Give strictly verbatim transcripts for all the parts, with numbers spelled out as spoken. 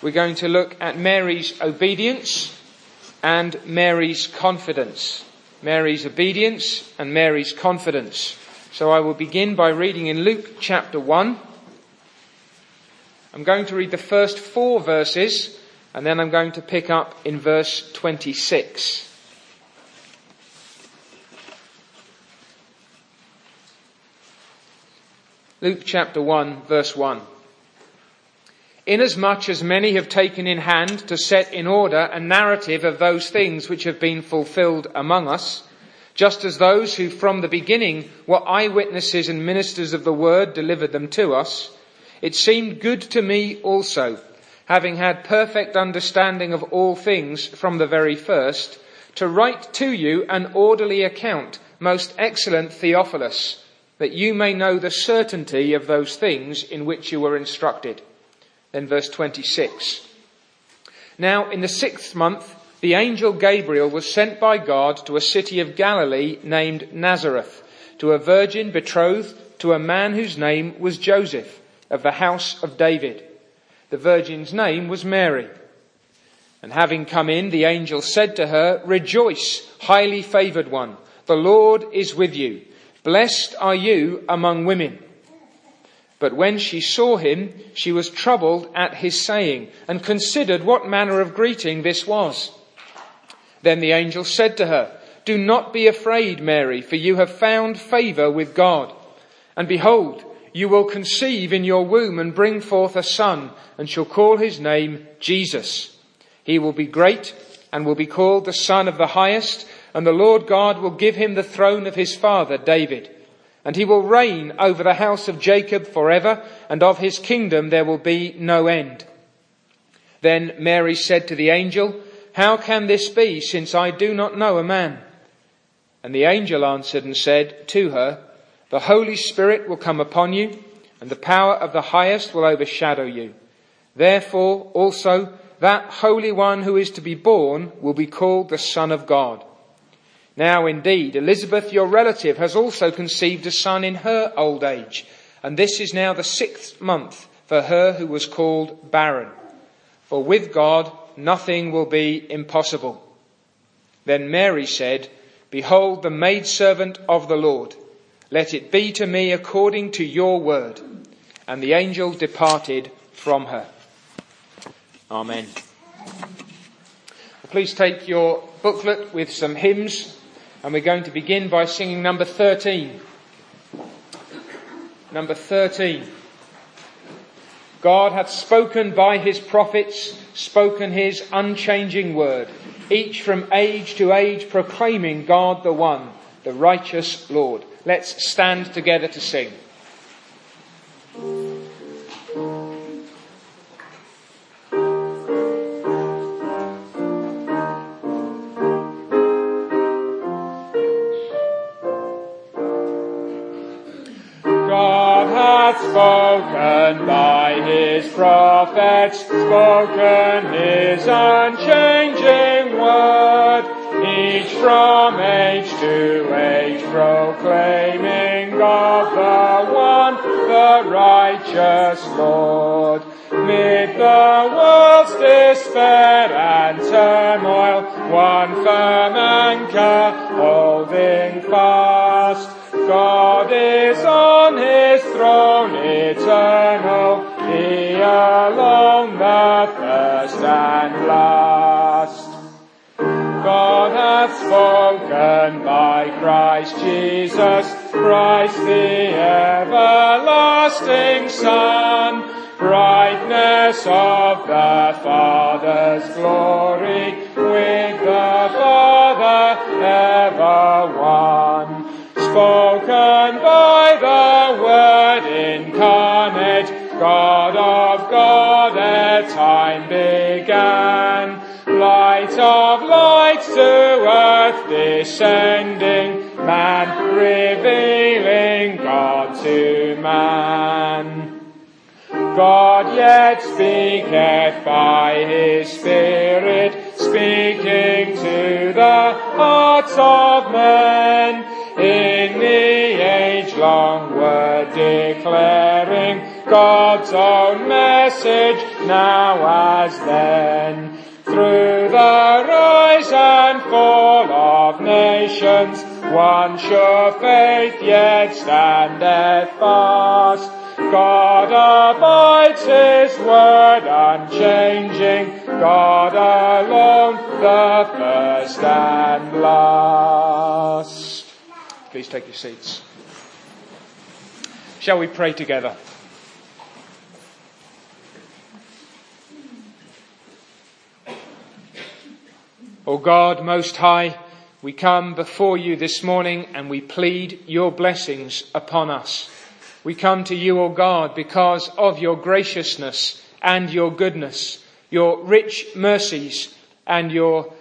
we're going to look at Mary's obedience and Mary's confidence. Mary's obedience and Mary's confidence. So I will begin by reading in Luke chapter one. I'm going to read the first four verses, and then I'm going to pick up in verse twenty-six. Luke chapter one, verse one. Inasmuch as many have taken in hand to set in order a narrative of those things which have been fulfilled among us, just as those who from the beginning were eyewitnesses and ministers of the word delivered them to us, it seemed good to me also, having had perfect understanding of all things from the very first, to write to you an orderly account, most excellent Theophilus, that you may know the certainty of those things in which you were instructed. Then verse twenty-six. Now in the sixth month, the angel Gabriel was sent by God to a city of Galilee named Nazareth, to a virgin betrothed to a man whose name was Joseph, of the house of David. The virgin's name was Mary. And having come in, the angel said to her, "Rejoice, highly favoured one, the Lord is with you. Blessed are you among women." But when she saw him, she was troubled at his saying, and considered what manner of greeting this was. Then the angel said to her, "Do not be afraid, Mary, for you have found favour with God. And behold, you will conceive in your womb and bring forth a son, and shall call his name Jesus. He will be great and will be called the Son of the Highest, and the Lord God will give him the throne of his father David. And he will reign over the house of Jacob forever, and of his kingdom there will be no end." Then Mary said to the angel, "How can this be, since I do not know a man?" And the angel answered and said to her, "The Holy Spirit will come upon you, and the power of the Highest will overshadow you. Therefore also that Holy One who is to be born will be called the Son of God. Now indeed, Elizabeth, your relative, has also conceived a son in her old age, and this is now the sixth month for her who was called barren. For with God nothing will be impossible." Then Mary said, "Behold the maidservant of the Lord. Let it be to me according to your word." And the angel departed from her. Amen. Please take your booklet with some hymns, and we're going to begin by singing number thirteen. Number thirteen. God hath spoken by his prophets, spoken his unchanging word, each from age to age proclaiming God the one, the righteous Lord. Let's stand together to sing. Spoken by his prophets, spoken his unchanging word, each from age to age proclaiming God the one, the righteous Lord. Mid the world's despair and turmoil, one firm anchor holding fast, God is on his throne eternal, he alone the first and last. God hath spoken by Christ Jesus, Christ the everlasting Son, brightness of the Father's glory, with the Father ever one. Spoken by the Word incarnate, God of God ere time began, light of lights to earth descending, man revealing God to man. God yet speaketh by his Spirit, speaking to the hearts of men, in the age-long word declaring God's own message now as then. Through the rise and fall of nations, one sure faith yet standeth fast. God abides his word unchanging, God alone the first and last. Please take your seats. Shall we pray together? O God Most High, we come before you this morning and we plead your blessings upon us. We come to you, O God, because of your graciousness and your goodness, your rich mercies and your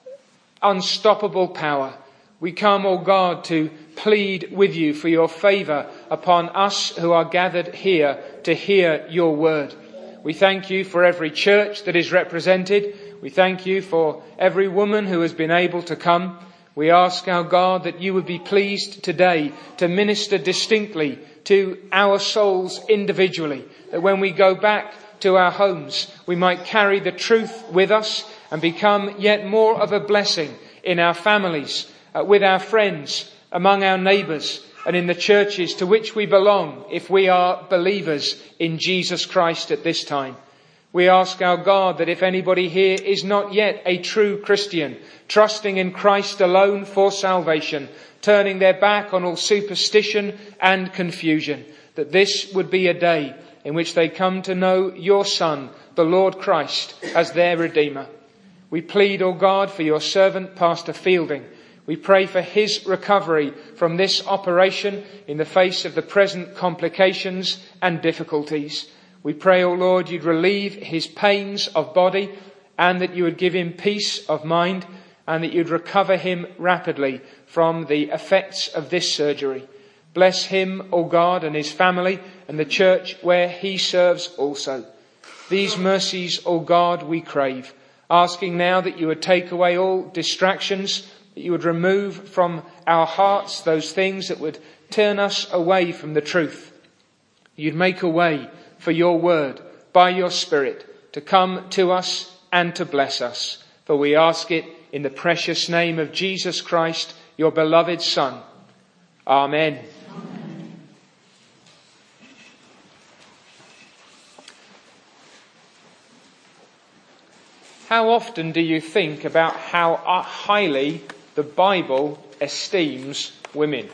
unstoppable power. We come, O God, to plead with you for your favour upon us who are gathered here to hear your word. We thank you for every church that is represented. We thank you for every woman who has been able to come. We ask, our God, that you would be pleased today to minister distinctly to our souls individually, that when we go back to our homes, we might carry the truth with us and become yet more of a blessing in our families, uh, with our friends, among our neighbours, and in the churches to which we belong if we are believers in Jesus Christ at this time. We ask, our God, that if anybody here is not yet a true Christian, trusting in Christ alone for salvation, turning their back on all superstition and confusion, that this would be a day in which they come to know your Son, the Lord Christ, as their Redeemer. We plead, O God, for your servant, Pastor Fielding. We pray for his recovery from this operation in the face of the present complications and difficulties. We pray, O Lord, you'd relieve his pains of body and that you would give him peace of mind and that you'd recover him rapidly from the effects of this surgery. Bless him, O God, and his family and the church where he serves also. These mercies, O God, we crave, asking now that you would take away all distractions, that you would remove from our hearts those things that would turn us away from the truth. You'd make a way for your word by your Spirit to come to us and to bless us. For we ask it in the precious name of Jesus Christ, your beloved Son. Amen. Amen. How often do you think about how highly the Bible esteems women?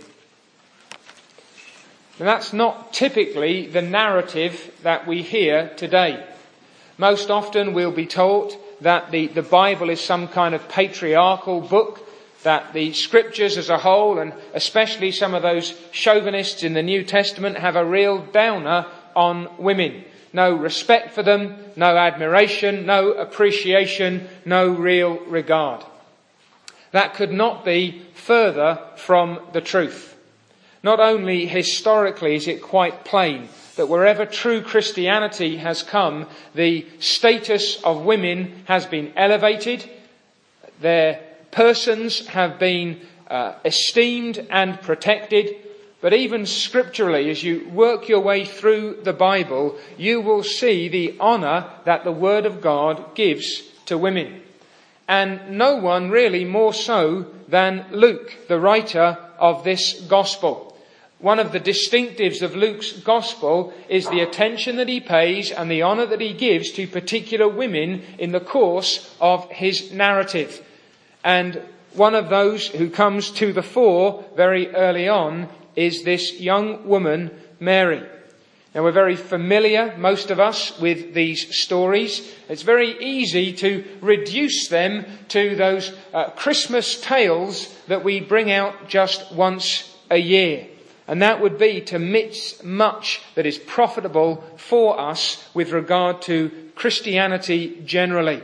And that's not typically the narrative that we hear today. Most often we'll be taught that the, the Bible is some kind of patriarchal book, that the scriptures as a whole, and especially some of those chauvinists in the New Testament, have a real downer on women. No respect for them, no admiration, no appreciation, no real regard. That could not be further from the truth. Not only historically is it quite plain that wherever true Christianity has come, the status of women has been elevated, their persons have been uh, esteemed and protected, but even scripturally, as you work your way through the Bible, you will see the honour that the Word of God gives to women. And no one really more so than Luke, the writer of this gospel. One of the distinctives of Luke's gospel is the attention that he pays and the honour that he gives to particular women in the course of his narrative. And one of those who comes to the fore very early on is this young woman, Mary. Now, we're very familiar, most of us, with these stories. It's very easy to reduce them to those uh, Christmas tales that we bring out just once a year. And that would be to miss much that is profitable for us with regard to Christianity generally.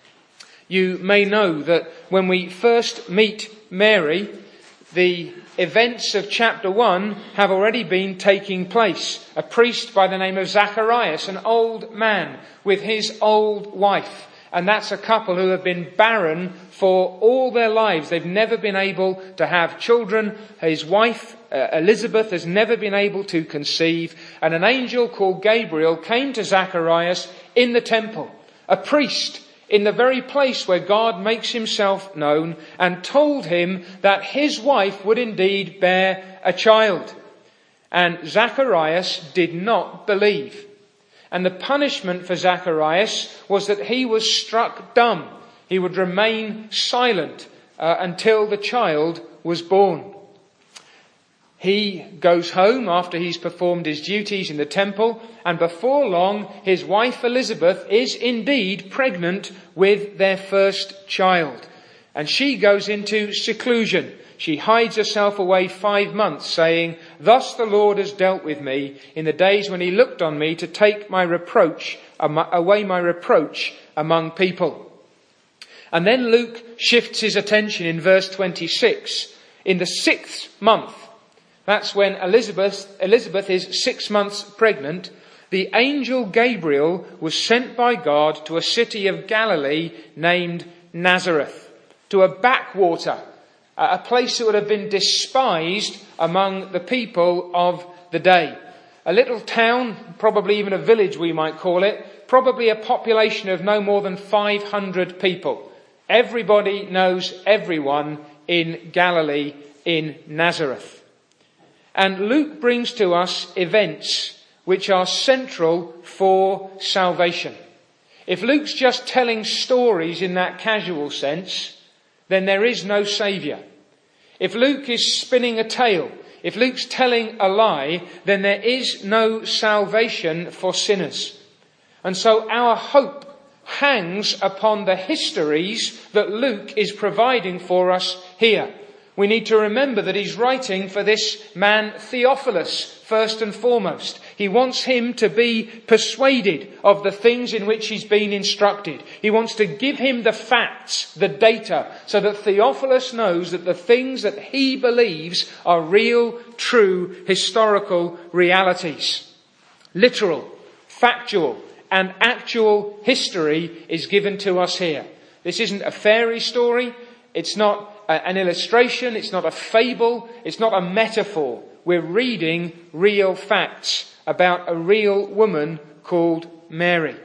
You may know that when we first meet Mary, the events of chapter one have already been taking place. A priest by the name of Zacharias, an old man with his old wife. And that's a couple who have been barren for all their lives. They've never been able to have children. His wife Uh, Elizabeth has never been able to conceive, and an angel called Gabriel came to Zacharias in the temple, a priest in the very place where God makes himself known, and told him that his wife would indeed bear a child. And Zacharias did not believe. And the punishment for Zacharias was that he was struck dumb. He would remain silent uh, until the child was born. He goes home after he's performed his duties in the temple, and before long his wife Elizabeth is indeed pregnant with their first child. And she goes into seclusion. She hides herself away five months, saying, "Thus the Lord has dealt with me in the days when he looked on me to take my reproach, away my reproach among people." And then Luke shifts his attention in verse twenty-six. In the sixth month, that's when Elizabeth, Elizabeth is six months pregnant, the angel Gabriel was sent by God to a city of Galilee named Nazareth, to a backwater, a place that would have been despised among the people of the day. A little town, probably even a village we might call it, probably a population of no more than five hundred people. Everybody knows everyone in Galilee, in Nazareth. And Luke brings to us events which are central for salvation. If Luke's just telling stories in that casual sense, then there is no saviour. If Luke is spinning a tale, if Luke's telling a lie, then there is no salvation for sinners. And so our hope hangs upon the histories that Luke is providing for us here. We need to remember that he's writing for this man Theophilus, first and foremost. He wants him to be persuaded of the things in which he's been instructed. He wants to give him the facts, the data, so that Theophilus knows that the things that he believes are real, true, historical realities. Literal, factual, and actual history is given to us here. This isn't a fairy story. It's not an illustration, it's not a fable, it's not a metaphor. We're reading real facts about a real woman called Mary.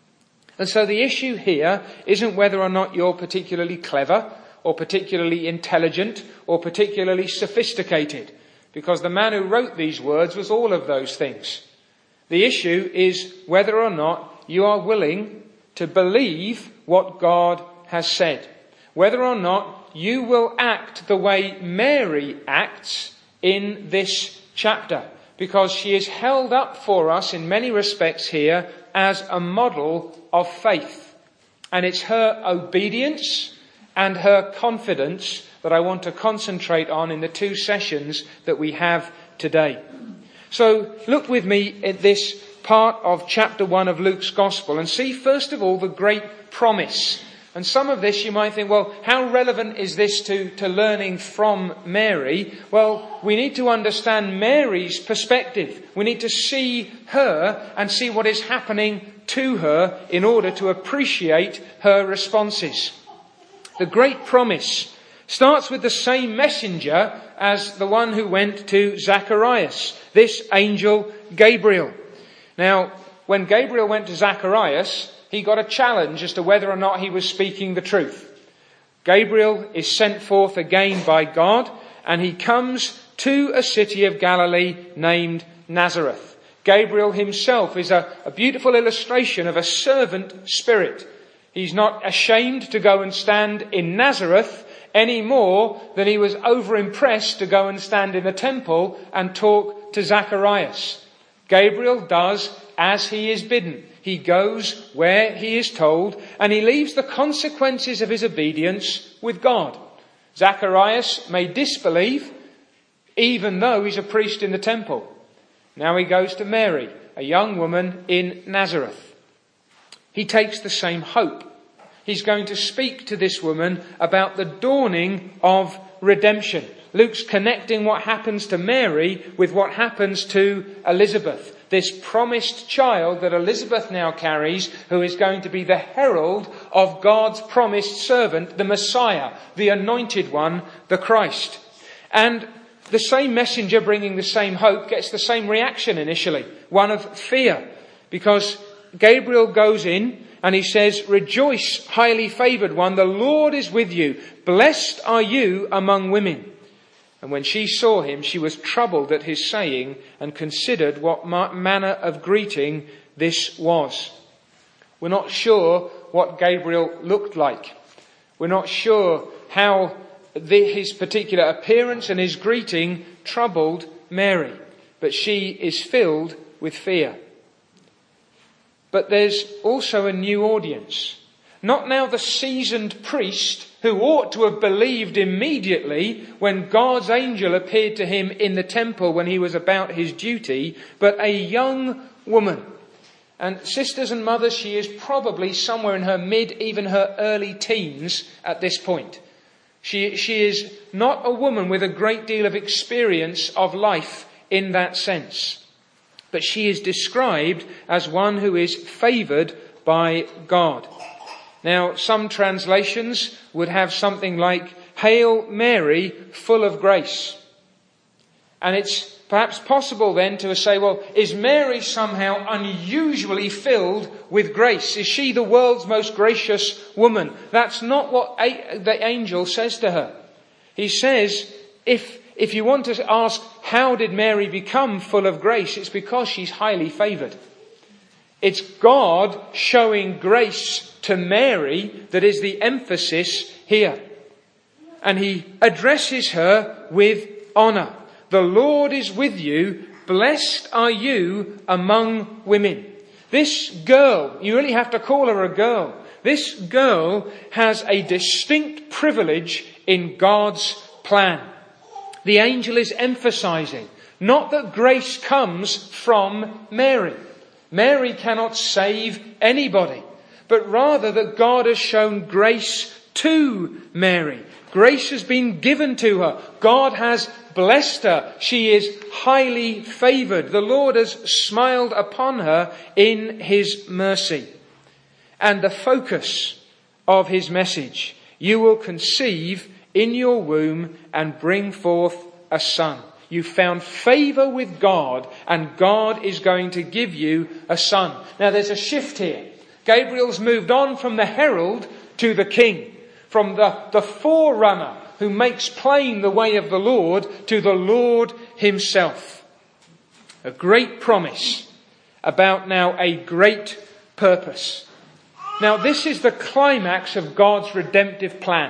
And so the issue here isn't whether or not you're particularly clever or particularly intelligent or particularly sophisticated, because the man who wrote these words was all of those things. The issue is whether or not you are willing to believe what God has said, whether or not you will act the way Mary acts in this chapter, because she is held up for us in many respects here as a model of faith. And it's her obedience and her confidence that I want to concentrate on in the two sessions that we have today. So look with me at this part of chapter one of Luke's Gospel and see first of all the great promise. And some of this you might think, well, how relevant is this to, to learning from Mary? Well, we need to understand Mary's perspective. We need to see her and see what is happening to her in order to appreciate her responses. The great promise starts with the same messenger as the one who went to Zacharias, this angel Gabriel. Now, when Gabriel went to Zacharias, he got a challenge as to whether or not he was speaking the truth. Gabriel is sent forth again by God, and he comes to a city of Galilee named Nazareth. Gabriel himself is a, a beautiful illustration of a servant spirit. He's not ashamed to go and stand in Nazareth any more than he was overimpressed to go and stand in the temple and talk to Zacharias. Gabriel does as he is bidden. He goes where he is told, and he leaves the consequences of his obedience with God. Zacharias may disbelieve, even though he's a priest in the temple. Now he goes to Mary, a young woman in Nazareth. He takes the same hope. He's going to speak to this woman about the dawning of redemption. Luke's connecting what happens to Mary with what happens to Elizabeth. This promised child that Elizabeth now carries, who is going to be the herald of God's promised servant, the Messiah, the anointed one, the Christ. And the same messenger bringing the same hope gets the same reaction initially, one of fear, because Gabriel goes in and he says, "Rejoice, highly favoured one, the Lord is with you. Blessed are you among women." And when she saw him, she was troubled at his saying and considered what manner of greeting this was. We're not sure what Gabriel looked like. We're not sure how the, his particular appearance and his greeting troubled Mary. But she is filled with fear. But there's also a new audience. Not now the seasoned priest who ought to have believed immediately when God's angel appeared to him in the temple when he was about his duty, but a young woman. And sisters and mothers, she is probably somewhere in her mid, even her early teens at this point. She, she is not a woman with a great deal of experience of life in that sense. But she is described as one who is favoured by God. Now, some translations would have something like, "Hail Mary, full of grace." And it's perhaps possible then to say, well, is Mary somehow unusually filled with grace? Is she the world's most gracious woman? That's not what a- the angel says to her. He says, if, if you want to ask, how did Mary become full of grace? It's because she's highly favoured. It's God showing grace to Mary that is the emphasis here. And he addresses her with honour. "The Lord is with you. Blessed are you among women." This girl, you really have to call her a girl. This girl has a distinct privilege in God's plan. The angel is emphasising not that grace comes from Mary. Mary cannot save anybody, but rather that God has shown grace to Mary. Grace has been given to her. God has blessed her. She is highly favoured. The Lord has smiled upon her in his mercy. And the focus of his message, "You will conceive in your womb and bring forth a son." You found favour with God, and God is going to give you a son. Now there's a shift here. Gabriel's moved on from the herald to the king, from the, the forerunner who makes plain the way of the Lord to the Lord himself. A great promise about now a great purpose. Now this is the climax of God's redemptive plan.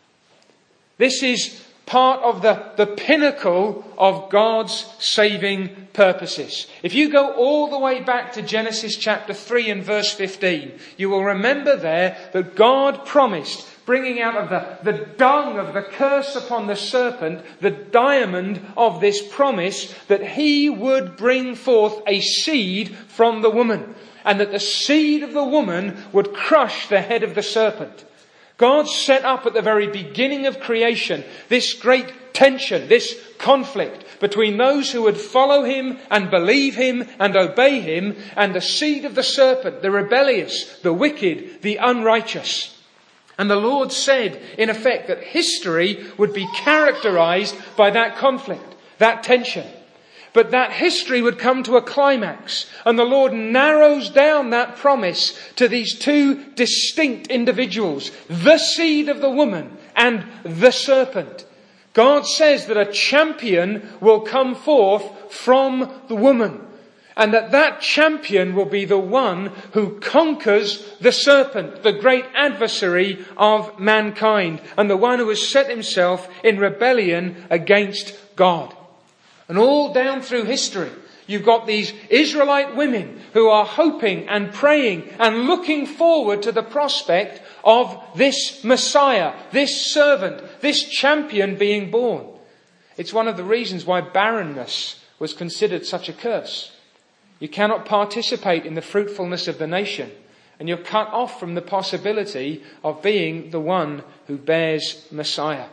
This is part of the, the pinnacle of God's saving purposes. If you go all the way back to Genesis chapter three and verse fifteen, you will remember there that God promised bringing out of the, the dung of the curse upon the serpent, the diamond of this promise, that he would bring forth a seed from the woman, and that the seed of the woman would crush the head of the serpent. God set up at the very beginning of creation this great tension, this conflict between those who would follow him and believe him and obey him, and the seed of the serpent, the rebellious, the wicked, the unrighteous. And the Lord said, in effect, that history would be characterized by that conflict, that tension. But that history would come to a climax, and the Lord narrows down that promise to these two distinct individuals, the seed of the woman and the serpent. God says that a champion will come forth from the woman, and that that champion will be the one who conquers the serpent, the great adversary of mankind, and the one who has set himself in rebellion against God. And all down through history, you've got these Israelite women who are hoping and praying and looking forward to the prospect of this Messiah, this servant, this champion being born. It's one of the reasons why barrenness was considered such a curse. You cannot participate in the fruitfulness of the nation, and you're cut off from the possibility of being the one who bears Messiah.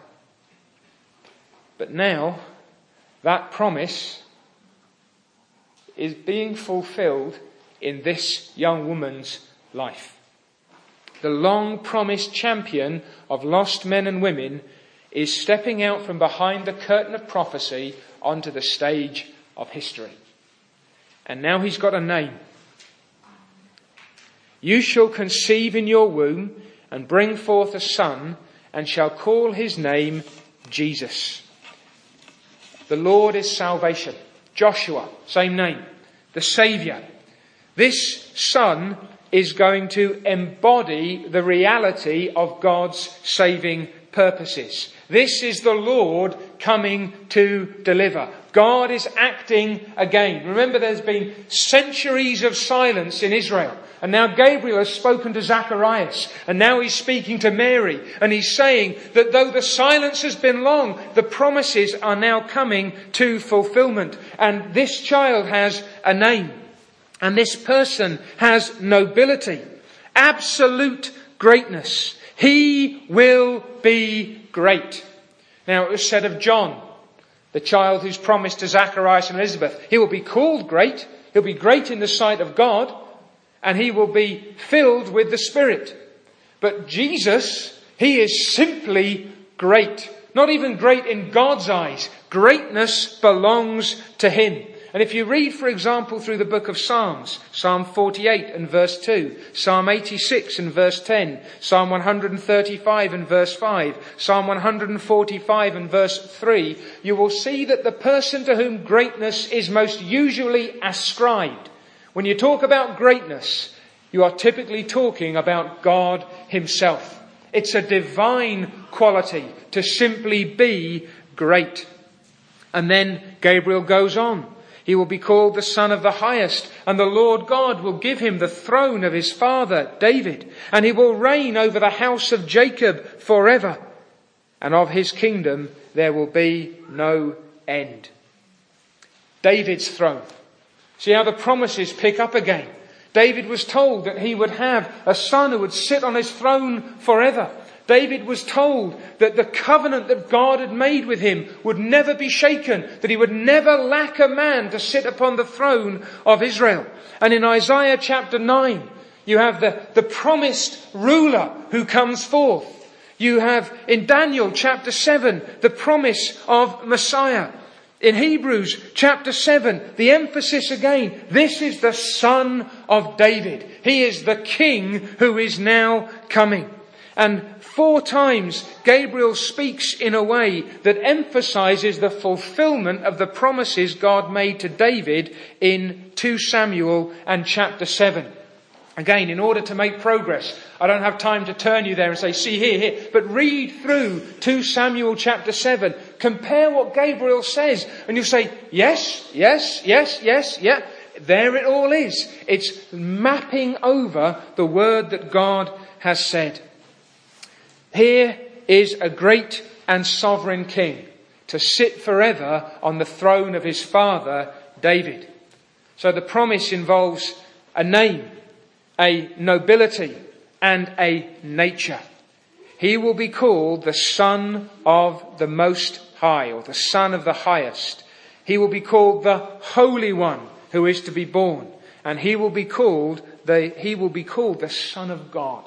But now, that promise is being fulfilled in this young woman's life. The long promised champion of lost men and women is stepping out from behind the curtain of prophecy onto the stage of history. And now he's got a name. You shall conceive in your womb and bring forth a son, and shall call his name Jesus. The Lord is salvation. Joshua, same name. The Saviour. This son is going to embody the reality of God's saving purposes. This is the Lord coming to deliver. God is acting again. Remember, there's been centuries of silence in Israel. And now Gabriel has spoken to Zacharias. And now he's speaking to Mary. And he's saying that though the silence has been long, the promises are now coming to fulfillment. And this child has a name. And this person has nobility. Absolute greatness. He will be great. Now it was said of John, the child who's promised to Zacharias and Elizabeth, he will be called great. He'll be great in the sight of God. And he will be filled with the Spirit. But Jesus, he is simply great. Not even great in God's eyes. Greatness belongs to him. And if you read, for example, through the book of Psalms, Psalm forty-eight and verse two, Psalm eighty-six and verse ten, Psalm one hundred thirty-five and verse five, Psalm one hundred forty-five and verse three, you will see that the person to whom greatness is most usually ascribed, when you talk about greatness, you are typically talking about God himself. It's a divine quality to simply be great. And then Gabriel goes on. He will be called the Son of the Highest, and the Lord God will give him the throne of his father David, and he will reign over the house of Jacob forever, and of his kingdom there will be no end. David's throne. See how the promises pick up again. David was told that he would have a son who would sit on his throne forever. David was told that the covenant that God had made with him would never be shaken, that he would never lack a man to sit upon the throne of Israel. And in Isaiah chapter nine, you have the, the promised ruler who comes forth. You have in Daniel chapter seven, the promise of Messiah. In Hebrews chapter seven, the emphasis again, this is the Son of David. He is the King who is now coming. And four times Gabriel speaks in a way that emphasizes the fulfillment of the promises God made to David in two Samuel and chapter seven. Again, in order to make progress, I don't have time to turn you there and say, see here, here. But read through two Samuel chapter seven. Compare what Gabriel says. And you'll say, yes, yes, yes, yes, yeah. There it all is. It's mapping over the word that God has said. Here is a great and sovereign king to sit forever on the throne of his father, David. So the promise involves a name, a nobility, and a nature. He will be called the Son of the Most High, or the Son of the Highest. He will be called the Holy One who is to be born, and he will be called the he will be called the Son of God.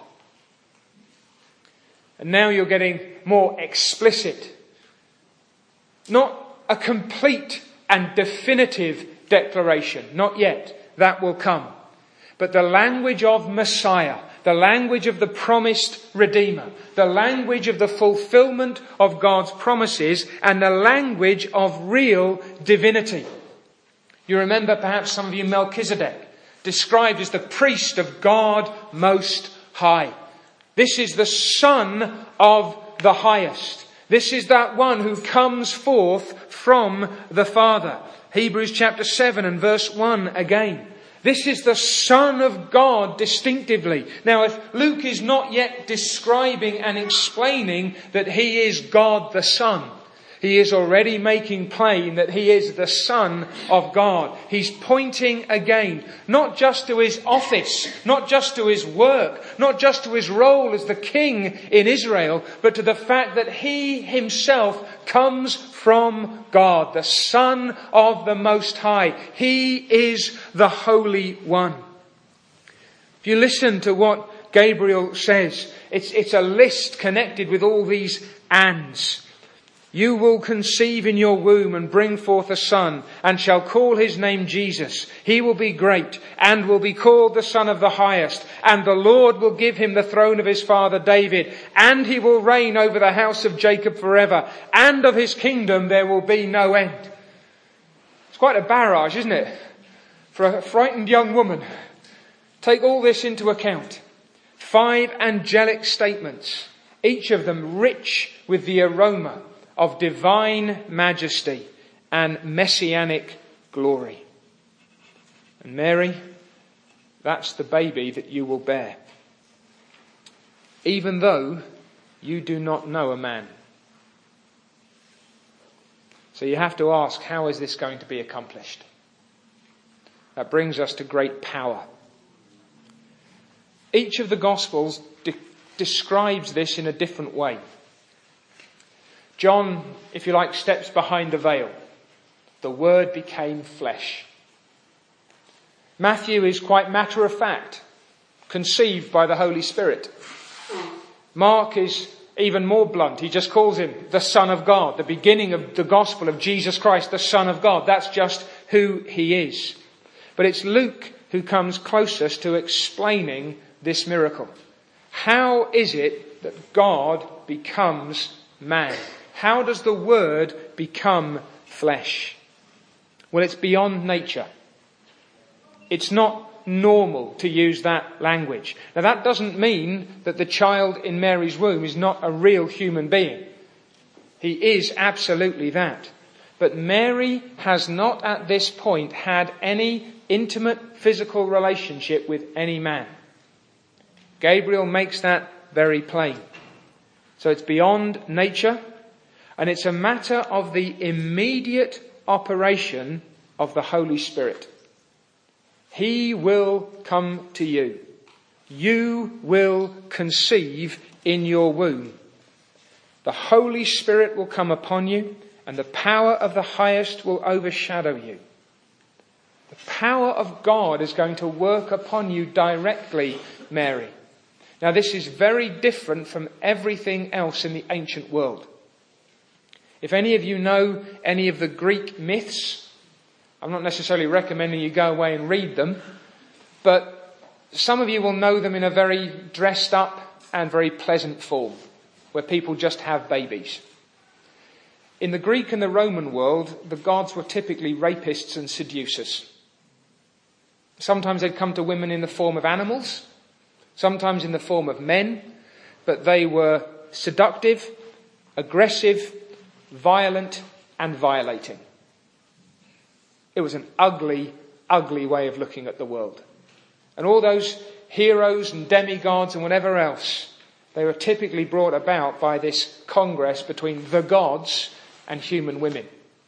And now you're getting more explicit. Not a complete and definitive declaration, not yet. That will come. But the language of Messiah, the language of the promised Redeemer, the language of the fulfillment of God's promises, and the language of real divinity. You remember perhaps some of you Melchizedek, described as the priest of God Most High. This is the Son of the Highest. This is that one who comes forth from the Father. Hebrews chapter seven and verse one again. This is the Son of God distinctively. Now, if Luke is not yet describing and explaining that he is God the Son, he is already making plain that he is the Son of God. He's pointing again, not just to his office, not just to his work, not just to his role as the king in Israel, but to the fact that he himself comes from God, the Son of the Most High. He is the Holy One. If you listen to what Gabriel says, it's, it's a list connected with all these ands. You will conceive in your womb and bring forth a son, and shall call his name Jesus. He will be great and will be called the Son of the Highest. And the Lord will give him the throne of his father David, and he will reign over the house of Jacob forever. And of his kingdom there will be no end. It's quite a barrage, isn't it? For a frightened young woman. Take all this into account. Five angelic statements, each of them rich with the aroma of divine majesty and messianic glory. And Mary, that's the baby that you will bear, even though you do not know a man. So you have to ask, how is this going to be accomplished? That brings us to great power. Each of the Gospels de- describes this in a different way. John, if you like, steps behind the veil. The Word became flesh. Matthew is quite matter of fact, conceived by the Holy Spirit. Mark is even more blunt. He just calls him the Son of God. The beginning of the gospel of Jesus Christ, the Son of God. That's just who he is. But it's Luke who comes closest to explaining this miracle. How is it that God becomes man? How does the Word become flesh? Well, it's beyond nature. It's not normal to use that language. Now, that doesn't mean that the child in Mary's womb is not a real human being. He is absolutely that. But Mary has not at this point had any intimate physical relationship with any man. Gabriel makes that very plain. So it's beyond nature. And it's a matter of the immediate operation of the Holy Spirit. He will come to you. You will conceive in your womb. The Holy Spirit will come upon you, and the power of the highest will overshadow you. The power of God is going to work upon you directly, Mary. Now, this is very different from everything else in the ancient world. If any of you know any of the Greek myths, I'm not necessarily recommending you go away and read them, but some of you will know them in a very dressed up and very pleasant form, where people just have babies. In the Greek and the Roman world, the gods were typically rapists and seducers. Sometimes they'd come to women in the form of animals, sometimes in the form of men, but they were seductive, aggressive, violent and violating. It was an ugly, ugly way of looking at the world. And all those heroes and demigods and whatever else, they were typically brought about by this congress between the gods and human women.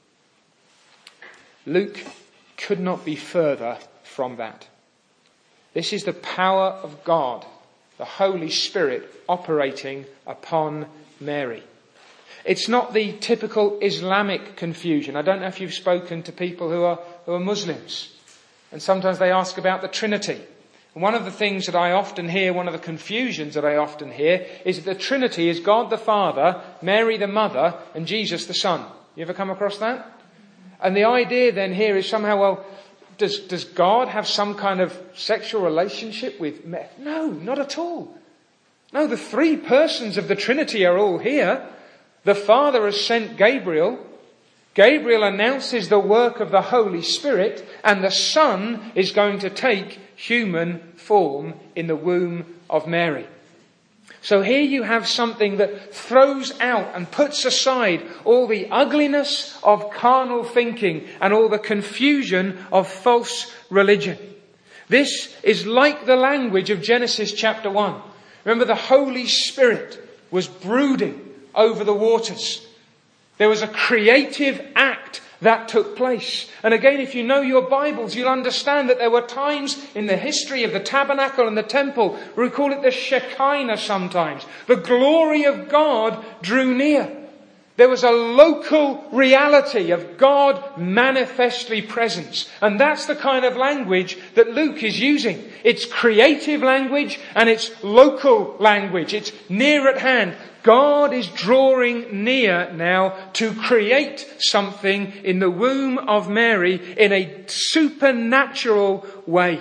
Luke could not be further from that. This is the power of God, the Holy Spirit operating upon Mary. It's not the typical Islamic confusion. I don't know if you've spoken to people who are, who are Muslims. And sometimes they ask about the Trinity. And one of the things that I often hear, one of the confusions that I often hear, is that the Trinity is God the Father, Mary the Mother, and Jesus the Son. You ever come across that? And the idea then here is somehow, well, does, does God have some kind of sexual relationship with Mary? No, not at all. No, the three persons of the Trinity are all here. The Father has sent Gabriel. Gabriel announces the work of the Holy Spirit, and the Son is going to take human form in the womb of Mary. So here you have something that throws out and puts aside all the ugliness of carnal thinking and all the confusion of false religion. This is like the language of Genesis chapter one. Remember, the Holy Spirit was brooding over the waters. There was a creative act that took place. And again, if you know your Bibles, you'll understand that there were times in the history of the tabernacle and the temple, we call it the Shekinah sometimes. The glory of God drew near. There was a local reality of God manifestly present. And that's the kind of language that Luke is using. It's creative language and it's local language. It's near at hand. God is drawing near now to create something in the womb of Mary in a supernatural way.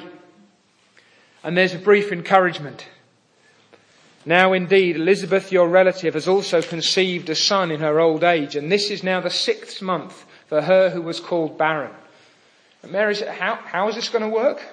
And there's a brief encouragement. Now indeed, Elizabeth, your relative, has also conceived a son in her old age, and this is now the sixth month for her who was called barren. And Mary said, how, how is this going to work?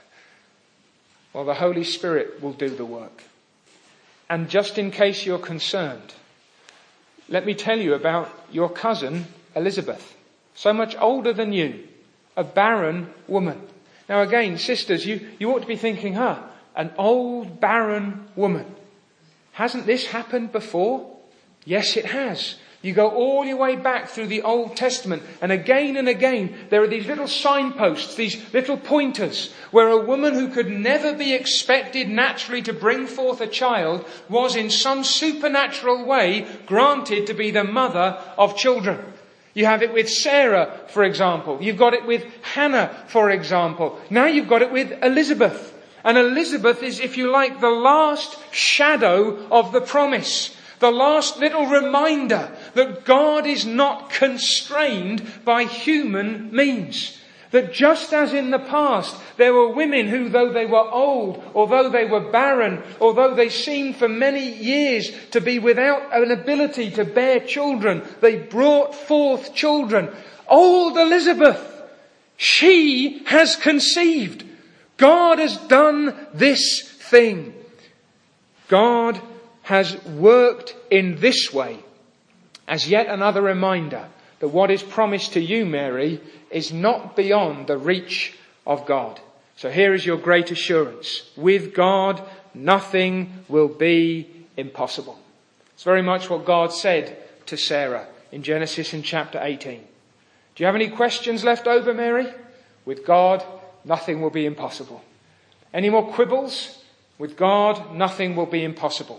Well, the Holy Spirit will do the work. And just in case you're concerned, let me tell you about your cousin Elizabeth, so much older than you, a barren woman. Now again, sisters, you, you ought to be thinking, huh, an old barren woman. Hasn't this happened before? Yes, it has. You go all your way back through the Old Testament, and again and again there are these little signposts, these little pointers, where a woman who could never be expected naturally to bring forth a child was in some supernatural way granted to be the mother of children. You have it with Sarah, for example. You've got it with Hannah, for example. Now you've got it with Elizabeth. And Elizabeth is, if you like, the last shadow of the promise. The last little reminder that God is not constrained by human means. That just as in the past, there were women who, though they were old, although they were barren, although they seemed for many years to be without an ability to bear children, they brought forth children. Old Elizabeth, she has conceived. God has done this thing. God has worked in this way as yet another reminder that what is promised to you, Mary, is not beyond the reach of God. So here is your great assurance. With God, nothing will be impossible. It's very much what God said to Sarah in Genesis in chapter eighteen. Do you have any questions left over, Mary? With God, nothing will be impossible. Any more quibbles? With God, nothing will be impossible.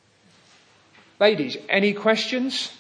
Ladies, any questions?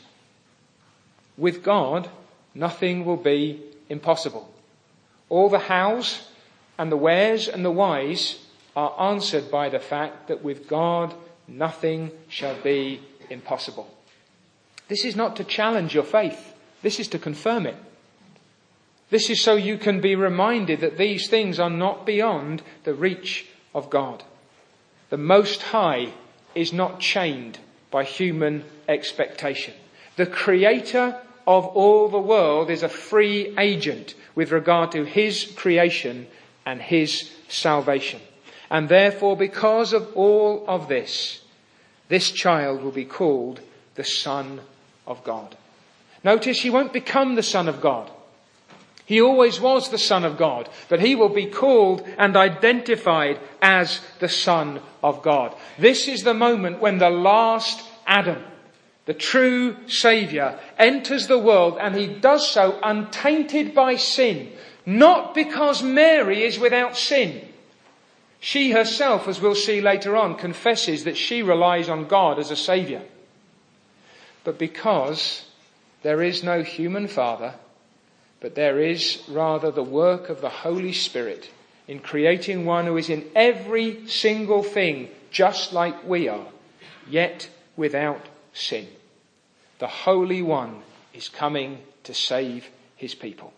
With God, nothing will be impossible. All the hows and the wheres and the whys are answered by the fact that with God, nothing shall be impossible. This is not to challenge your faith. This is to confirm it. This is so you can be reminded that these things are not beyond the reach of God. The Most High is not chained by human expectation. The Creator of all the world is a free agent with regard to His creation and His salvation. And therefore, because of all of this, this child will be called the Son of God. Notice he won't become the Son of God. He always was the Son of God, but he will be called and identified as the Son of God. This is the moment when the last Adam, the true Saviour, enters the world, and he does so untainted by sin, not because Mary is without sin. She herself, as we'll see later on, confesses that she relies on God as a Saviour. But because there is no human father, but there is rather the work of the Holy Spirit in creating one who is in every single thing just like we are, yet without sin. The Holy One is coming to save his people.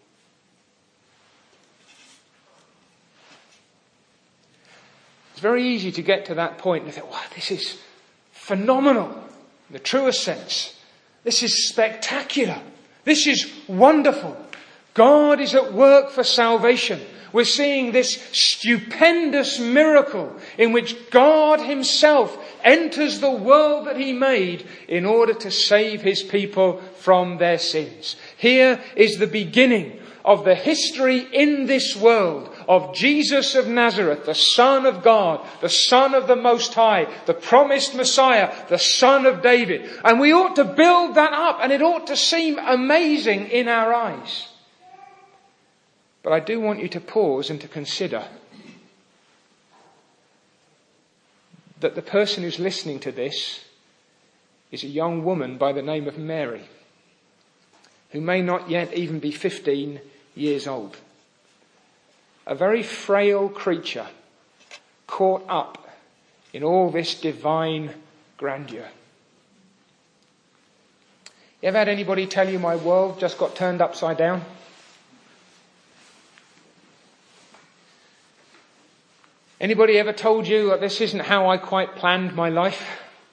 It's very easy to get to that point and think, wow, this is phenomenal in the truest sense. This is spectacular. This is wonderful. God is at work for salvation. We're seeing this stupendous miracle in which God himself enters the world that he made in order to save his people from their sins. Here is the beginning of the history in this world of Jesus of Nazareth, the Son of God, the Son of the Most High, the promised Messiah, the Son of David. And we ought to build that up, and it ought to seem amazing in our eyes. But I do want you to pause and to consider that the person who's listening to this is a young woman by the name of Mary. who may not yet even be fifteen years old. A very frail creature caught up in all this divine grandeur. You ever had anybody tell you my world just got turned upside down? Anybody ever told you that this isn't how I quite planned my life?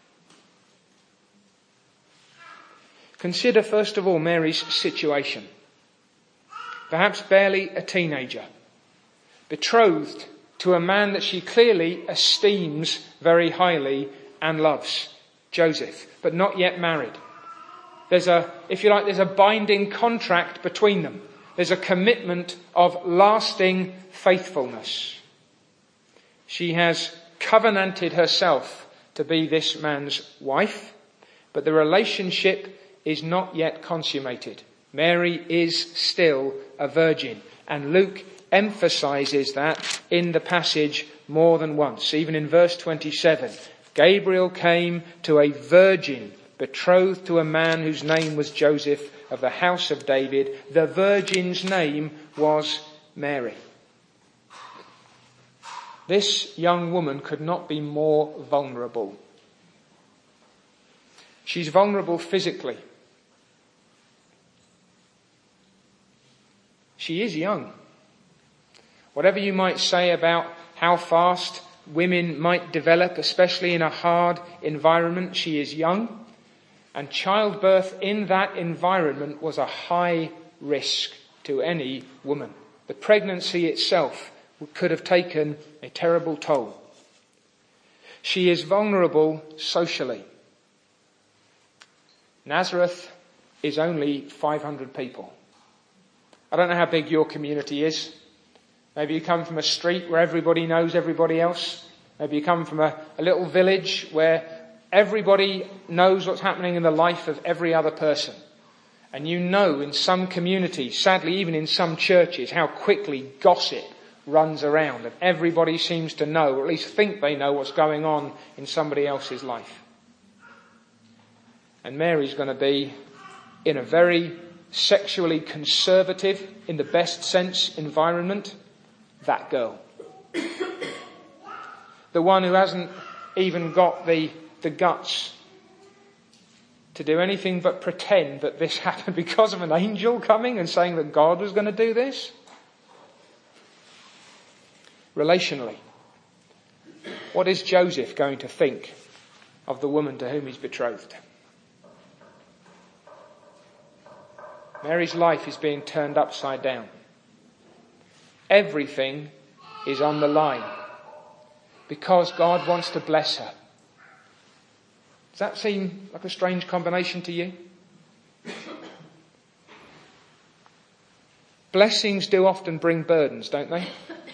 Consider first of all Mary's situation. Perhaps barely a teenager, betrothed to a man that she clearly esteems very highly and loves, Joseph, but not yet married. There's a, if you like, there's a binding contract between them. There's a commitment of lasting faithfulness. She has covenanted herself to be this man's wife, but the relationship is not yet consummated. Mary is still a virgin, and Luke emphasizes that in the passage more than once. Even in verse twenty-seven, Gabriel came to a virgin betrothed to a man whose name was Joseph of the house of David. The virgin's name was Mary. This young woman could not be more vulnerable. She's vulnerable physically. She is young. Whatever you might say about how fast women might develop, especially in a hard environment, she is young. And childbirth in that environment was a high risk to any woman. The pregnancy itself could have taken a terrible toll. She is vulnerable socially. Nazareth is only five hundred people. I don't know how big your community is. Maybe you come from a street where everybody knows everybody else. Maybe you come from a, a little village where everybody knows what's happening in the life of every other person. And you know in some communities, sadly even in some churches, how quickly gossip runs around and everybody seems to know, or at least think they know, what's going on in somebody else's life. And Mary's going to be in a very sexually conservative, in the best sense, environment. That girl. The one who hasn't even got the, the guts to do anything but pretend that this happened because of an angel coming and saying that God was going to do this. Relationally, what is Joseph going to think of the woman to whom he's betrothed? Mary's life is being turned upside down. Everything is on the line because God wants to bless her. Does that seem like a strange combination to you? Blessings do often bring burdens, don't they?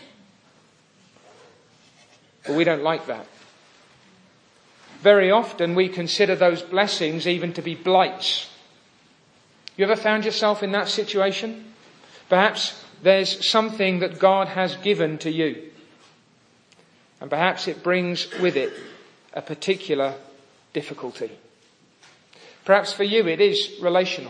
But we don't like that. Very often we consider those blessings even to be blights. You ever found yourself in that situation? Perhaps there's something that God has given to you. And perhaps it brings with it a particular difficulty. Perhaps for you it is relational.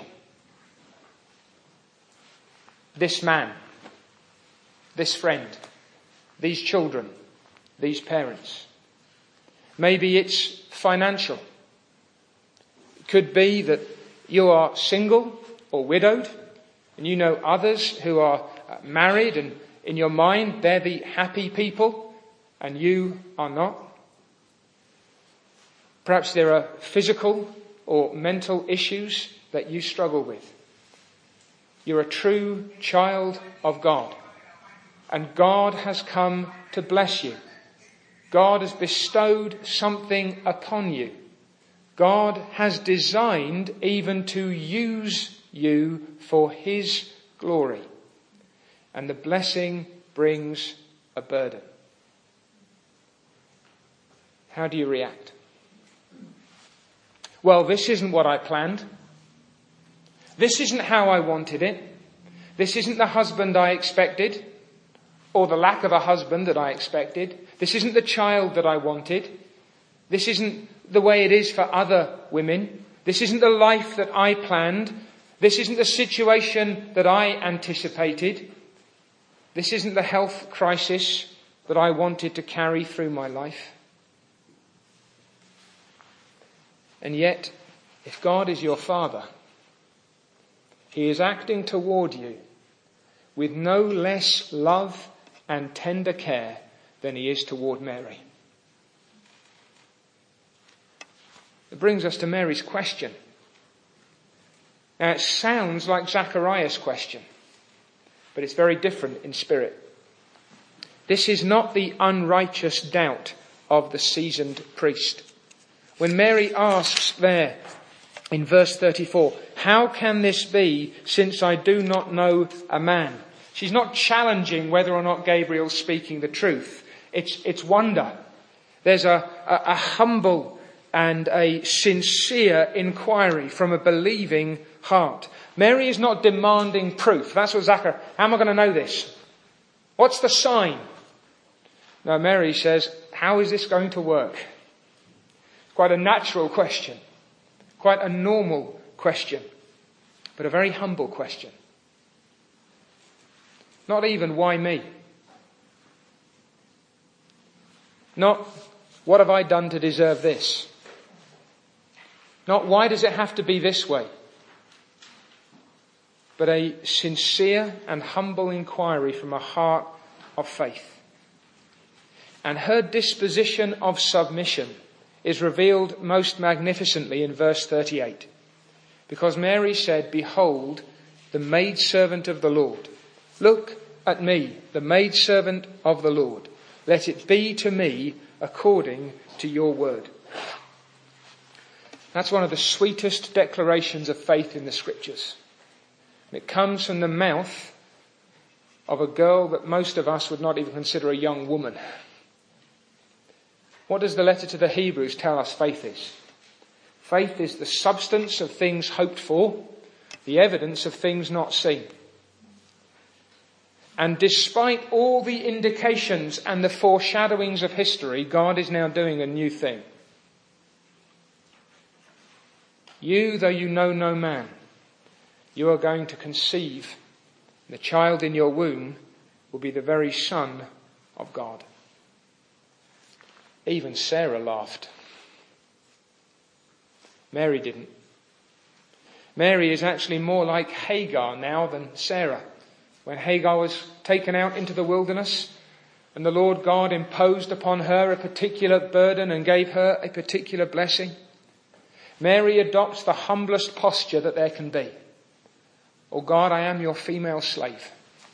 This man, this friend, these children, these parents. Maybe it's financial. It could be that you are single or widowed and you know others who are married and in your mind they're the happy people and you are not. Perhaps there are physical or mental issues that you struggle with. You're a true child of God and God has come to bless you. God has bestowed something upon you. God has designed even to use you for His glory. And the blessing brings a burden. How do you react? Well, this isn't what I planned. This isn't how I wanted it. This isn't the husband I expected, or the lack of a husband that I expected. This isn't the child that I wanted. This isn't the way it is for other women. This isn't the life that I planned. This isn't the situation that I anticipated. This isn't the health crisis that I wanted to carry through my life. And yet, if God is your Father, He is acting toward you with no less love and tender care than He is toward Mary. It brings us to Mary's question. Now it sounds like Zachariah's question, but it's very different in spirit. This is not the unrighteous doubt of the seasoned priest. When Mary asks there in verse thirty-four, how can this be since I do not know a man? She's not challenging whether or not Gabriel's speaking the truth. It's, it's wonder. There's a, a, a humble and a sincere inquiry from a believing heart. Mary is not demanding proof. That's what Zachariah, how am I going to know this? What's the sign? No, Mary says, how is this going to work? Quite a natural question. Quite a normal question. But a very humble question. Not even, why me? Not, what have I done to deserve this? Not, why does it have to be this way? But a sincere and humble inquiry from a heart of faith. And her disposition of submission is revealed most magnificently in verse thirty-eight. Because Mary said, behold, the maidservant of the Lord. Look at me, the maidservant of the Lord. Let it be to me according to your word. That's one of the sweetest declarations of faith in the scriptures. It comes from the mouth of a girl that most of us would not even consider a young woman. What does the letter to the Hebrews tell us faith is? Faith is the substance of things hoped for, the evidence of things not seen. And despite all the indications and the foreshadowings of history, God is now doing a new thing. You, though you know no man, you are going to conceive. The child in your womb will be the very Son of God. Even Sarah laughed. Mary didn't. Mary is actually more like Hagar now than Sarah. When Hagar was taken out into the wilderness and the Lord God imposed upon her a particular burden and gave her a particular blessing, Mary adopts the humblest posture that there can be. Oh God, I am your female slave.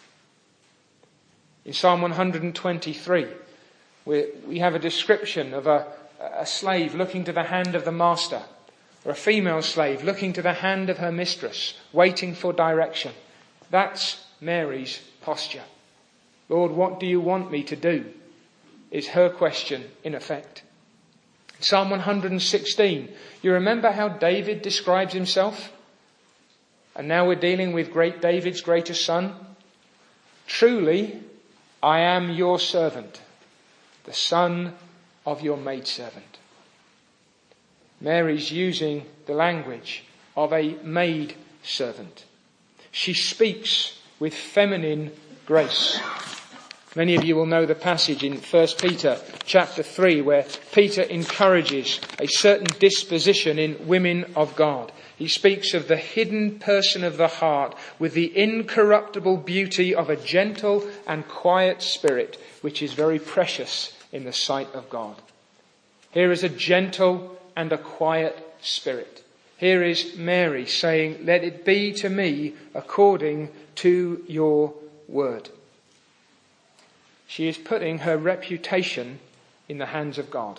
In Psalm one twenty-three, we, we have a description of a, a slave looking to the hand of the master, or a female slave looking to the hand of her mistress, waiting for direction. That's Mary's posture. Lord, what do you want me to do? Is her question in effect. Psalm one sixteen, you remember how David describes himself? And now we're dealing with great David's greatest son. Truly, I am your servant, the son of your maidservant. Mary's using the language of a maid servant. She speaks with feminine grace. Many of you will know the passage in First Peter chapter three where Peter encourages a certain disposition in women of God. He speaks of the hidden person of the heart with the incorruptible beauty of a gentle and quiet spirit, which is very precious in the sight of God. Here is a gentle and a quiet spirit. Here is Mary saying, let it be to me according to your word. She is putting her reputation in the hands of God.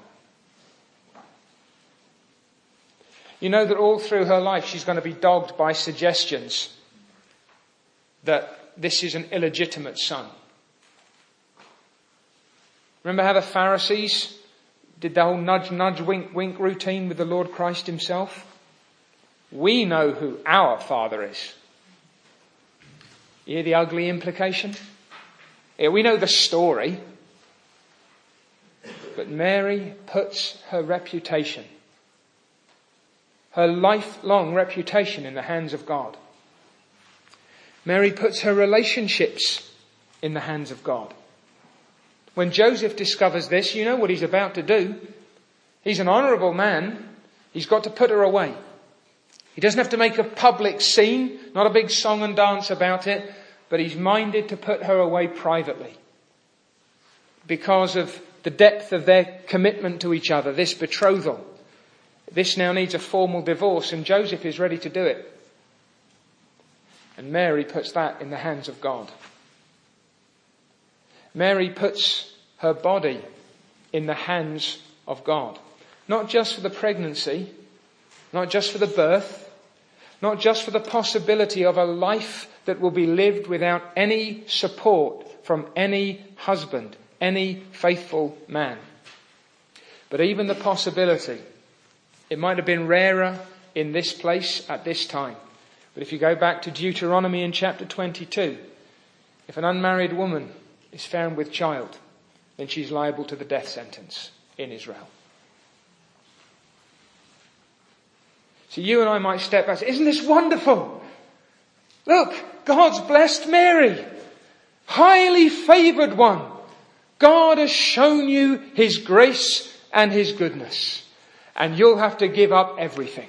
You know that all through her life she's going to be dogged by suggestions that this is an illegitimate son. Remember how the Pharisees did the whole nudge, nudge, wink, wink routine with the Lord Christ himself? We know who our Father is. You hear the ugly implication? Yeah, we know the story. But Mary puts her reputation, her lifelong reputation, in the hands of God. Mary puts her relationships in the hands of God. When Joseph discovers this, you know what he's about to do. He's an honourable man. He's got to put her away. He doesn't have to make a public scene, not a big song and dance about it, but he's minded to put her away privately. Because of the depth of their commitment to each other, this betrothal. This now needs a formal divorce, and Joseph is ready to do it. And Mary puts that in the hands of God. Mary puts her body in the hands of God. Not just for the pregnancy, not just for the birth, not just for the possibility of a life that will be lived without any support from any husband, any faithful man. But even the possibility, it might have been rarer in this place at this time. But if you go back to Deuteronomy in chapter twenty-two, if an unmarried woman is found with child, then she's liable to the death sentence in Israel. So you and I might step back and say, isn't this wonderful? Look, God's blessed Mary, highly favoured one. God has shown you his grace and his goodness, and you'll have to give up everything.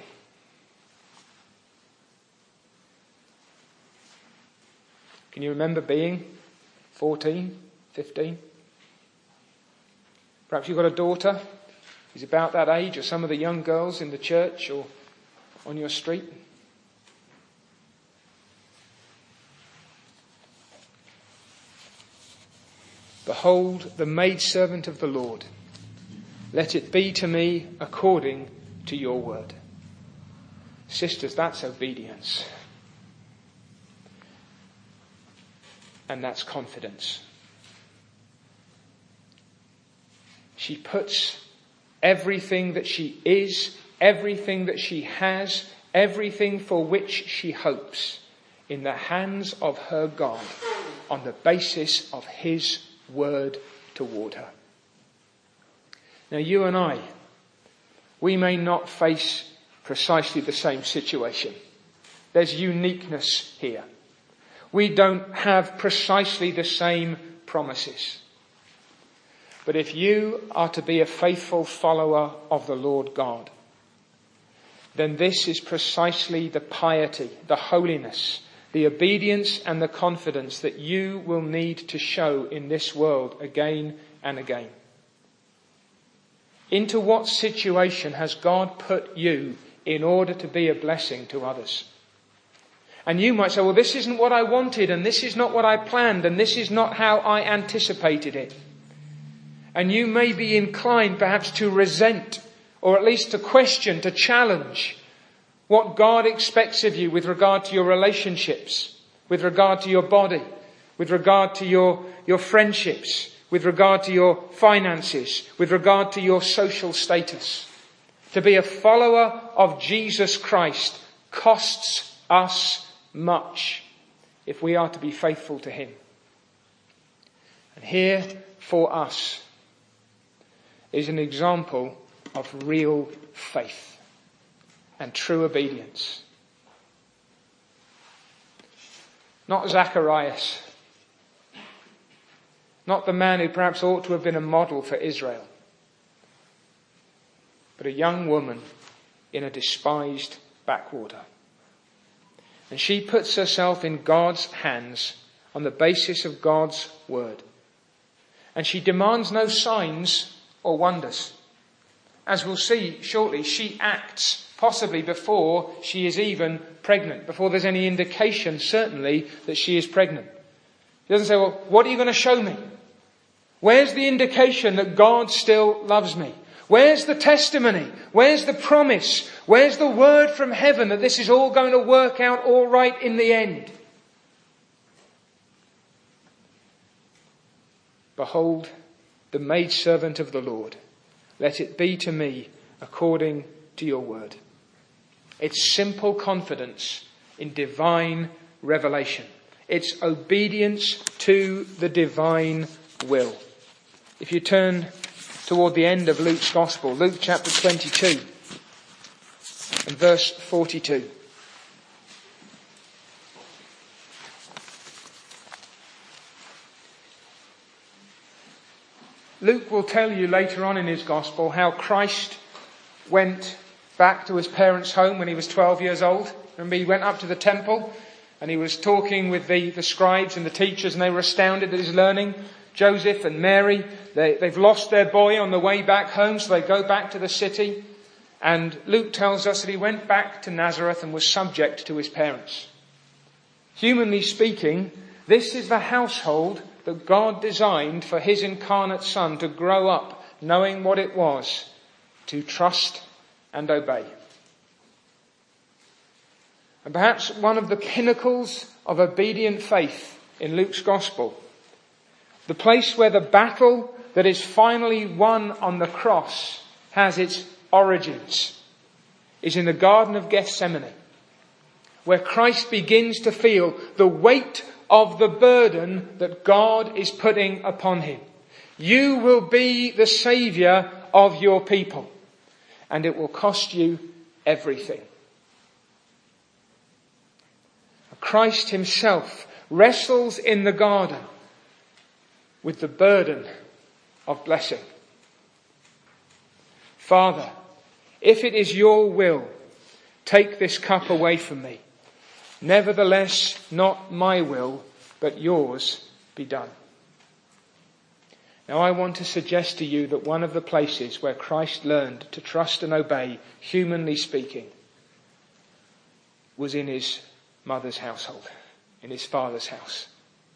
Can you remember being fourteen, fifteen? Perhaps you've got a daughter who's about that age, or some of the young girls in the church or on your street. Behold, the maidservant of the Lord. Let it be to me according to your word. Sisters, that's obedience. And that's confidence. She puts everything that she is, everything that she has, everything for which she hopes in the hands of her God on the basis of his word toward her. Now you and I, we may not face precisely the same situation. There's uniqueness here. We don't have precisely the same promises. But if you are to be a faithful follower of the Lord God, then this is precisely the piety, the holiness, the obedience and the confidence that you will need to show in this world again and again. Into what situation has God put you in order to be a blessing to others? And you might say, well, this isn't what I wanted, and this is not what I planned, and this is not how I anticipated it. And you may be inclined perhaps to resent, or at least to question, to challenge what God expects of you with regard to your relationships, with regard to your body, with regard to your, your friendships, with regard to your finances, with regard to your social status. To be a follower of Jesus Christ costs us much if we are to be faithful to him. And here for us is an example of real faith and true obedience. Not Zacharias, not the man who perhaps ought to have been a model for Israel, but a young woman in a despised backwater. And she puts herself in God's hands on the basis of God's word. And she demands no signs or wonders. As we'll see shortly, she acts possibly before she is even pregnant, before there's any indication, certainly, that she is pregnant. She doesn't say, well, what are you going to show me? Where's the indication that God still loves me? Where's the testimony? Where's the promise? Where's the word from heaven that this is all going to work out all right in the end? Behold, the maidservant of the Lord. Let it be to me according to your word. It's simple confidence in divine revelation. It's obedience to the divine will. If you turn toward the end of Luke's Gospel, Luke chapter twenty-two and verse forty-two. Luke will tell you later on in his gospel how Christ went back to his parents' home when he was twelve years old. Remember, he went up to the temple and he was talking with the, the scribes and the teachers, and they were astounded at his learning. Joseph and Mary, they, they've lost their boy on the way back home, so they go back to the city. And Luke tells us that he went back to Nazareth and was subject to his parents. Humanly speaking, this is the household that God designed for his incarnate Son to grow up knowing what it was to trust and obey. And perhaps one of the pinnacles of obedient faith in Luke's gospel, the place where the battle that is finally won on the cross has its origins, is in the Garden of Gethsemane, where Christ begins to feel the weight of the burden that God is putting upon him. You will be the saviour of your people, and it will cost you everything. Christ himself wrestles in the garden with the burden of blessing. Father, if it is your will, take this cup away from me. Nevertheless, not my will, but yours be done. Now I want to suggest to you that one of the places where Christ learned to trust and obey, humanly speaking, was in his mother's household, in his father's house.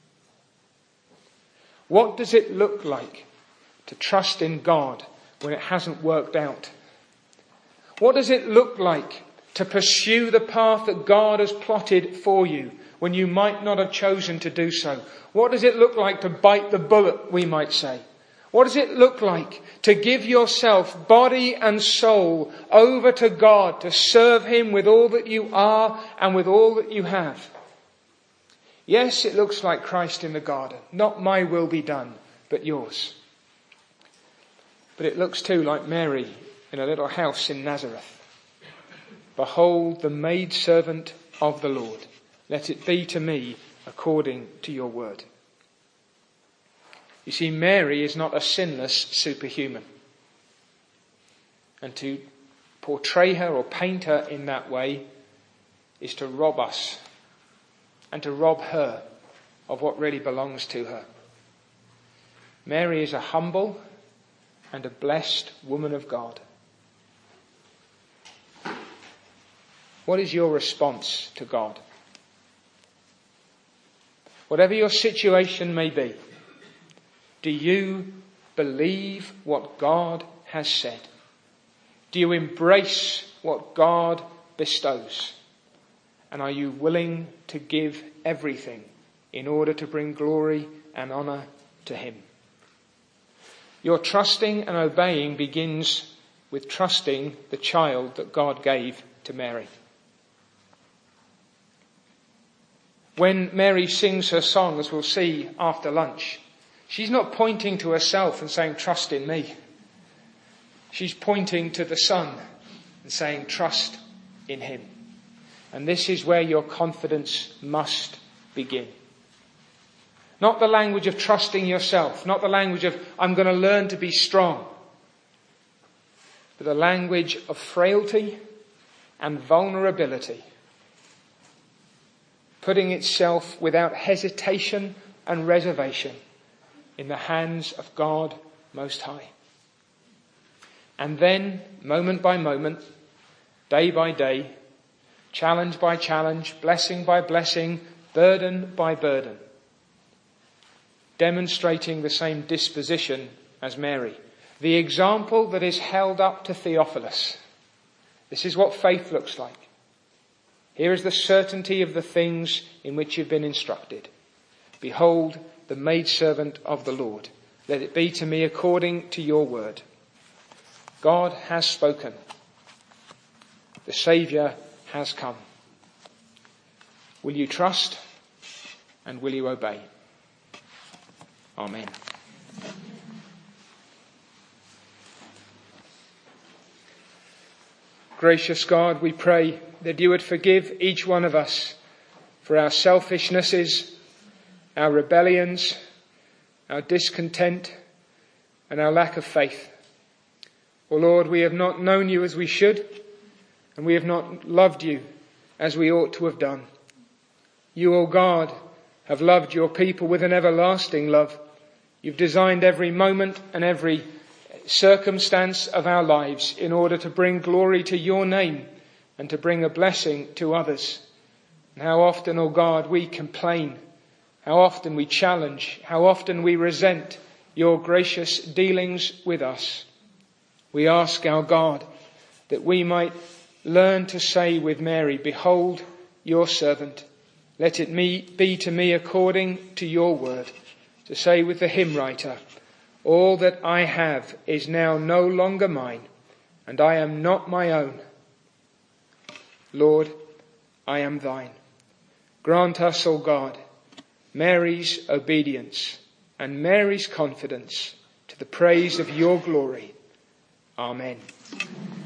What does it look like to trust in God when it hasn't worked out? What does it look like to pursue the path that God has plotted for you when you might not have chosen to do so? What does it look like to bite the bullet, we might say? What does it look like to give yourself, body and soul, over to God, to serve him with all that you are and with all that you have? Yes, it looks like Christ in the garden. Not my will be done, but yours. But it looks too like Mary in a little house in Nazareth. Behold the maidservant of the Lord. Let it be to me according to your word. You see, Mary is not a sinless superhuman. And to portray her or paint her in that way is to rob us and to rob her of what really belongs to her. Mary is a humble and a blessed woman of God. What is your response to God? Whatever your situation may be, do you believe what God has said? Do you embrace what God bestows? And are you willing to give everything in order to bring glory and honour to him? Your trusting and obeying begins with trusting the child that God gave to Mary. When Mary sings her song, as we'll see after lunch, she's not pointing to herself and saying, trust in me. She's pointing to the Son and saying, trust in him. And this is where your confidence must begin. Not the language of trusting yourself, not the language of, I'm going to learn to be strong, but the language of frailty and vulnerability, putting itself without hesitation and reservation in the hands of God Most High. And then, moment by moment, day by day, challenge by challenge, blessing by blessing, burden by burden, demonstrating the same disposition as Mary. The example that is held up to Theophilus. This is what faith looks like. Here is the certainty of the things in which you've been instructed. Behold, the maidservant of the Lord. Let it be to me according to your word. God has spoken. The Saviour has come. Will you trust and will you obey? Amen. Gracious God, we pray that you would forgive each one of us for our selfishnesses, our rebellions, our discontent, and our lack of faith. O Lord, we have not known you as we should, and we have not loved you as we ought to have done. You, O God, have loved your people with an everlasting love. You've designed every moment and every circumstance of our lives in order to bring glory to your name and to bring a blessing to others. And how often, O God, we complain, how often we challenge, how often we resent your gracious dealings with us. We ask, our God, that we might learn to say with Mary, behold your servant. Let it me, be to me according to your word. To say with the hymn writer, all that I have is now no longer mine, and I am not my own. Lord, I am thine. Grant us, O God, Mary's obedience and Mary's confidence to the praise of your glory. Amen.